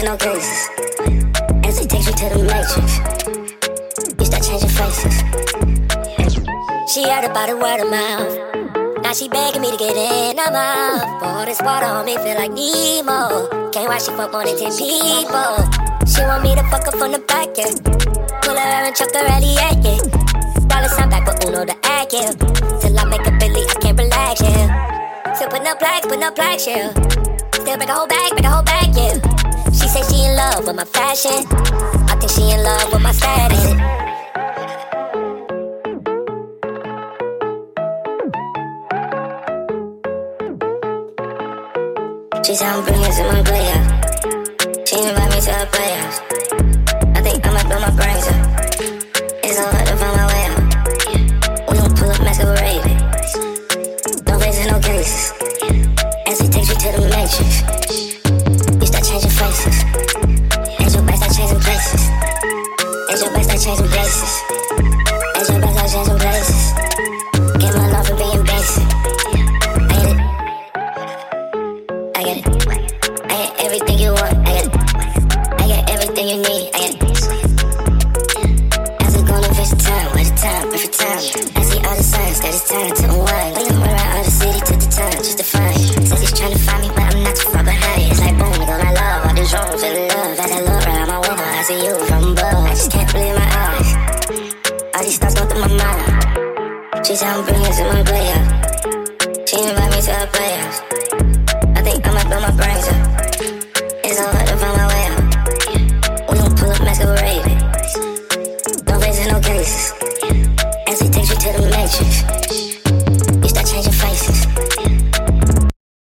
no cases. As it takes you to the matrix, you start changing faces. She heard about it word of mouth. Now she begging me to get in her mouth. Pour this water on me, feel like Nemo. Can't watch she fuck more than 10 people. She want me to fuck her from the back, yeah. Pull her hair and chuck her alley, yeah. Dollar sign back with Uno the act, yeah. Till I make a Billy, I can't relax, yeah. Still putting up plaques, yeah. Still break a whole bag, yeah. She say she in love with my fashion. I think she in love with my status. She said I'm bringing to my player. She invite me to her playhouse. I think I might blow my brains out. It's so hard to find my way out. We don't pull up masquerade. No faces, no cases. As it takes you to the matrix, you start changing faces. As your back start changing places. As your back start changing places. As your back start changing places. Get my love for being basic. I get it. I get everything you want. I get everything you need. I get it. As we gonna face the time, where the time, perfect time. I see all the signs that it's time to unwind. We don't around all the city, took the time just to find you. Says he's trying to find me, but I'm not too far behind you. It's like boom, nigga, my love, all these wrongs and love. Got that love around my window, I see you from above. I just can't believe my eyes. All these thoughts go through my mind. She said I'm bringing to my playhouse. She invite me to her playhouse. I think I might blow my brains out. It's so hard to find my way out. We don't pull up masquerade. No faces, no cases. As it takes you to the matrix.